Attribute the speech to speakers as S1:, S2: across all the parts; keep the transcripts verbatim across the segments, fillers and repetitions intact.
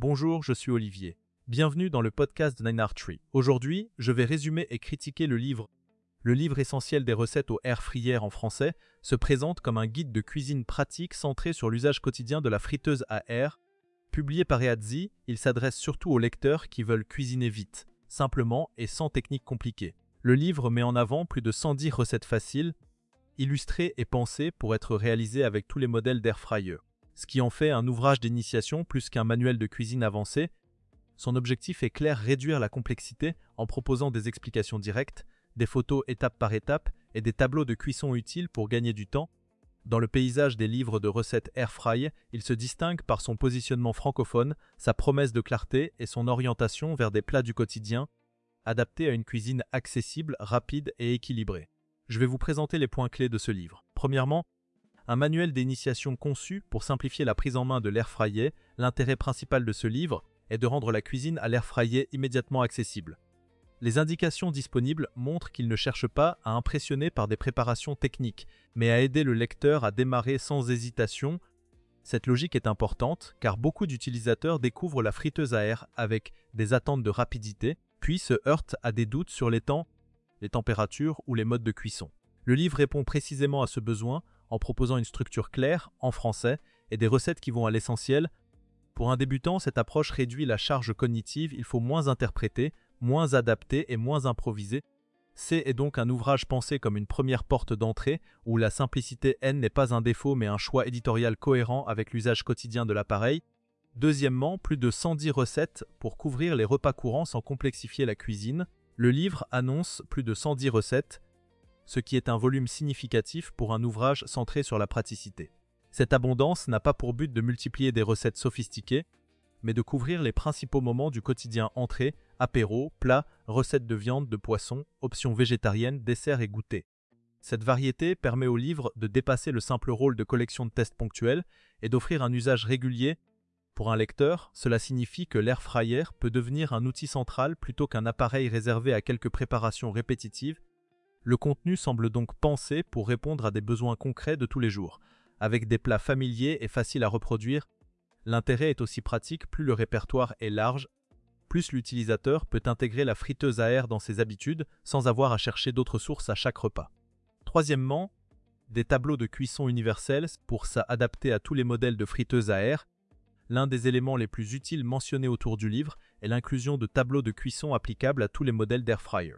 S1: Bonjour, je suis Olivier. Bienvenue dans le podcast de Nine Art Tree. Aujourd'hui, je vais résumer et critiquer le livre. Le livre essentiel des recettes au air fryer en français se présente comme un guide de cuisine pratique centré sur l'usage quotidien de la friteuse à air. Publié par Eazi, il s'adresse surtout aux lecteurs qui veulent cuisiner vite, simplement et sans technique compliquée. Le livre met en avant plus de cent dix recettes faciles, illustrées et pensées pour être réalisées avec tous les modèles d'air fryer, ce qui en fait un ouvrage d'initiation plus qu'un manuel de cuisine avancé. Son objectif est clair: réduire la complexité en proposant des explications directes, des photos étape par étape et des tableaux de cuisson utiles pour gagner du temps. Dans le paysage des livres de recettes air fry, il se distingue par son positionnement francophone, sa promesse de clarté et son orientation vers des plats du quotidien, adaptés à une cuisine accessible, rapide et équilibrée. Je vais vous présenter les points clés de ce livre. Premièrement, un manuel d'initiation conçu pour simplifier la prise en main de l'air fryer. L'intérêt principal de ce livre est de rendre la cuisine à l'air fryer immédiatement accessible. Les indications disponibles montrent qu'il ne cherche pas à impressionner par des préparations techniques, mais à aider le lecteur à démarrer sans hésitation. Cette logique est importante car beaucoup d'utilisateurs découvrent la friteuse à air avec des attentes de rapidité, puis se heurtent à des doutes sur les temps, les températures ou les modes de cuisson. Le livre répond précisément à ce besoin en proposant une structure claire, en français, et des recettes qui vont à l'essentiel. Pour un débutant, cette approche réduit la charge cognitive, il faut moins interpréter, moins adapté et moins improvisé. C'est est donc un ouvrage pensé comme une première porte d'entrée où la simplicité N n'est pas un défaut mais un choix éditorial cohérent avec l'usage quotidien de l'appareil. Deuxièmement, plus de cent dix recettes pour couvrir les repas courants sans complexifier la cuisine. Le livre annonce plus de cent dix recettes, ce qui est un volume significatif pour un ouvrage centré sur la praticité. Cette abondance n'a pas pour but de multiplier des recettes sophistiquées, mais de couvrir les principaux moments du quotidien: entrée, apéro, plats, recettes de viande, de poisson, options végétariennes, desserts et goûters. Cette variété permet au livre de dépasser le simple rôle de collection de tests ponctuels et d'offrir un usage régulier. Pour un lecteur, cela signifie que l'air fryer peut devenir un outil central plutôt qu'un appareil réservé à quelques préparations répétitives. Le contenu semble donc pensé pour répondre à des besoins concrets de tous les jours, avec des plats familiers et faciles à reproduire. L'intérêt est aussi pratique, plus le répertoire est large, plus l'utilisateur peut intégrer la friteuse à air dans ses habitudes sans avoir à chercher d'autres sources à chaque repas. Troisièmement, des tableaux de cuisson universels pour s'adapter à tous les modèles de friteuse à air. L'un des éléments les plus utiles mentionnés autour du livre est l'inclusion de tableaux de cuisson applicables à tous les modèles d'air fryer.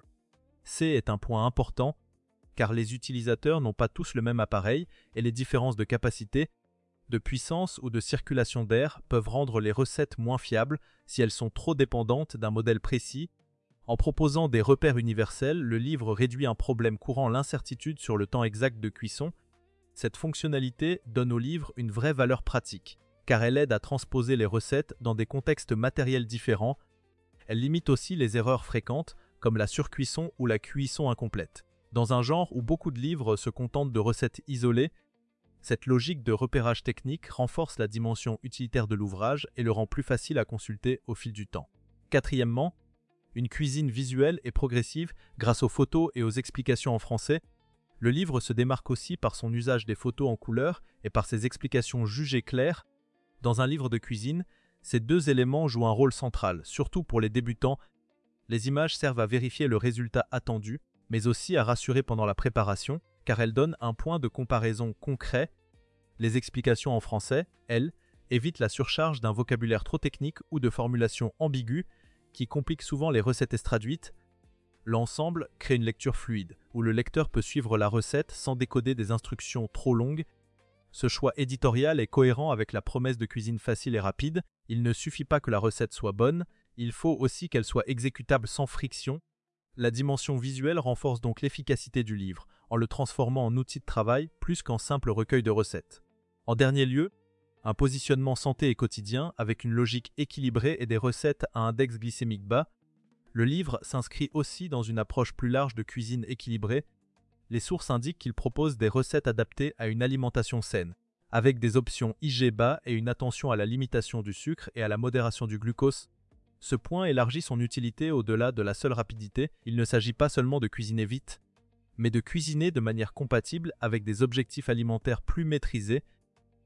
S1: C est un point important car les utilisateurs n'ont pas tous le même appareil et les différences de capacité, de puissance ou de circulation d'air peuvent rendre les recettes moins fiables si elles sont trop dépendantes d'un modèle précis. En proposant des repères universels, le livre réduit un problème courant: l'incertitude sur le temps exact de cuisson. Cette fonctionnalité donne au livre une vraie valeur pratique, car elle aide à transposer les recettes dans des contextes matériels différents. Elle limite aussi les erreurs fréquentes, comme la surcuisson ou la cuisson incomplète. Dans un genre où beaucoup de livres se contentent de recettes isolées, cette logique de repérage technique renforce la dimension utilitaire de l'ouvrage et le rend plus facile à consulter au fil du temps. Quatrièmement, une cuisine visuelle et progressive grâce aux photos et aux explications en français. Le livre se démarque aussi par son usage des photos en couleur et par ses explications jugées claires. Dans un livre de cuisine, ces deux éléments jouent un rôle central, surtout pour les débutants. Les images servent à vérifier le résultat attendu, mais aussi à rassurer pendant la préparation, car elles donnent un point de comparaison concret. Les explications en français, elles, évitent la surcharge d'un vocabulaire trop technique ou de formulations ambiguës qui compliquent souvent les recettes traduites. L'ensemble crée une lecture fluide, où le lecteur peut suivre la recette sans décoder des instructions trop longues. Ce choix éditorial est cohérent avec la promesse de cuisine facile et rapide. Il ne suffit pas que la recette soit bonne, il faut aussi qu'elle soit exécutable sans friction. La dimension visuelle renforce donc l'efficacité du livre, en le transformant en outil de travail plus qu'en simple recueil de recettes. En dernier lieu, un positionnement santé et quotidien avec une logique équilibrée et des recettes à index glycémique bas. Le livre s'inscrit aussi dans une approche plus large de cuisine équilibrée. Les sources indiquent qu'il propose des recettes adaptées à une alimentation saine, avec des options I G bas et une attention à la limitation du sucre et à la modération du glucose. Ce point élargit son utilité au-delà de la seule rapidité. Il ne s'agit pas seulement de cuisiner vite, mais de cuisiner de manière compatible avec des objectifs alimentaires plus maîtrisés.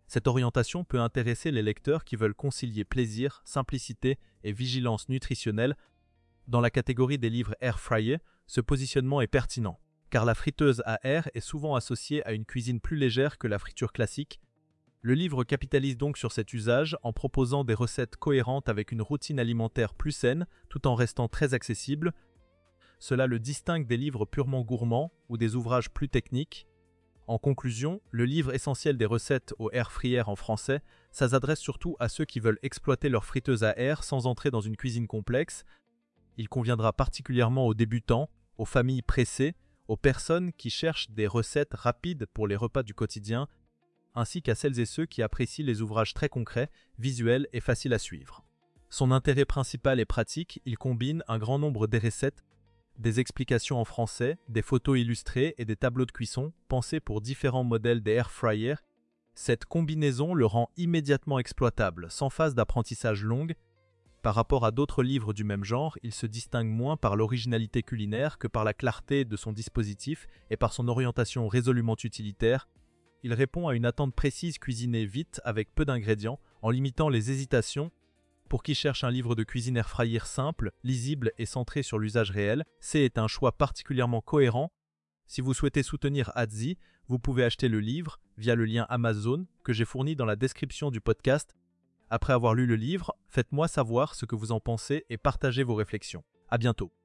S1: Cette orientation peut intéresser les lecteurs qui veulent concilier plaisir, simplicité et vigilance nutritionnelle. Dans la catégorie des livres air fryer, ce positionnement est pertinent, car la friteuse à air est souvent associée à une cuisine plus légère que la friture classique. Le livre capitalise donc sur cet usage en proposant des recettes cohérentes avec une routine alimentaire plus saine, tout en restant très accessible. Cela le distingue des livres purement gourmands ou des ouvrages plus techniques. En conclusion, le livre essentiel des recettes au air fryer en français, ça s'adresse surtout à ceux qui veulent exploiter leur friteuse à air sans entrer dans une cuisine complexe. Il conviendra particulièrement aux débutants, aux familles pressées, aux personnes qui cherchent des recettes rapides pour les repas du quotidien, ainsi qu'à celles et ceux qui apprécient les ouvrages très concrets, visuels et faciles à suivre. Son intérêt principal est pratique, il combine un grand nombre de recettes, des explications en français, des photos illustrées et des tableaux de cuisson pensés pour différents modèles des air fryers. Cette combinaison le rend immédiatement exploitable, sans phase d'apprentissage longue. Par rapport à d'autres livres du même genre, il se distingue moins par l'originalité culinaire que par la clarté de son dispositif et par son orientation résolument utilitaire. Il répond à une attente précise cuisinée vite avec peu d'ingrédients, en limitant les hésitations. Pour qui cherche un livre de cuisine air fryer simple, lisible et centré sur l'usage réel, C est un choix particulièrement cohérent. Si vous souhaitez soutenir Adzi, vous pouvez acheter le livre via le lien Amazon que j'ai fourni dans la description du podcast. Après avoir lu le livre, faites-moi savoir ce que vous en pensez et partagez vos réflexions. À bientôt.